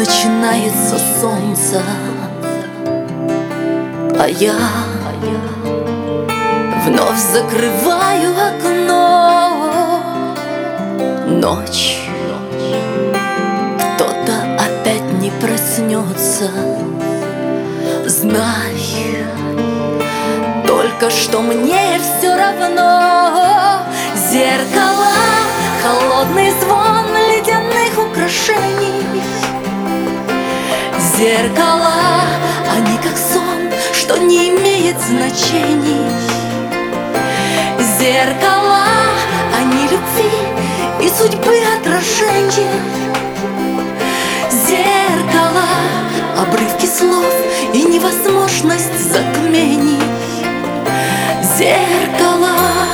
начинается солнце, а я вновь закрываю окно. Ночь, кто-то опять не проснется. Знай только, что мне все равно. Зеркала, холодный звон ледяных украшений. Зеркала, они как сон, что не имеет значений. Зеркала, они любви и судьбы отражения. Зеркала, обрывки слов и невозможность затмений. Зеркала.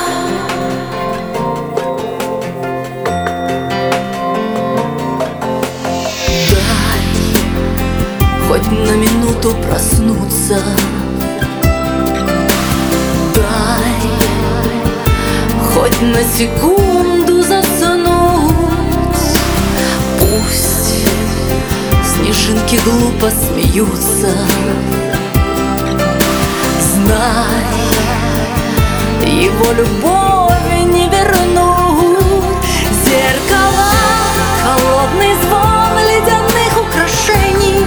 Хоть на минуту проснуться, дай хоть на секунду заснуть. Пусть снежинки глупо смеются. Знай, его любовь не вернуть. Зеркала, холодный звон ледяных украшений.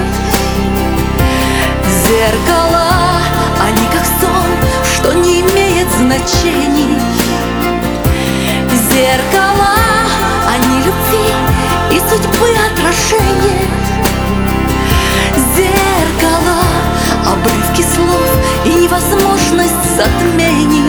Зеркала, они как сон, что не имеет значений. Зеркала, они любви и судьбы отражения. Зеркала, обрывки слов и невозможность затмений.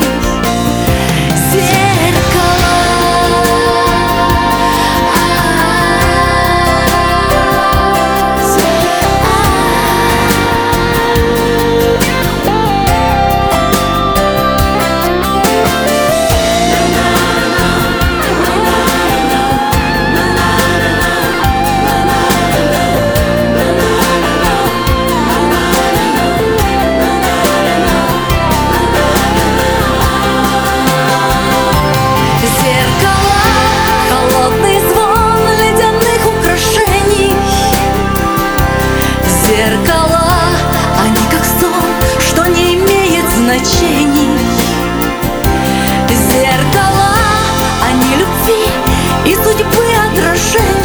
Зеркала, они как сон, что не имеет значений. Зеркала, они любви и судьбы отражения.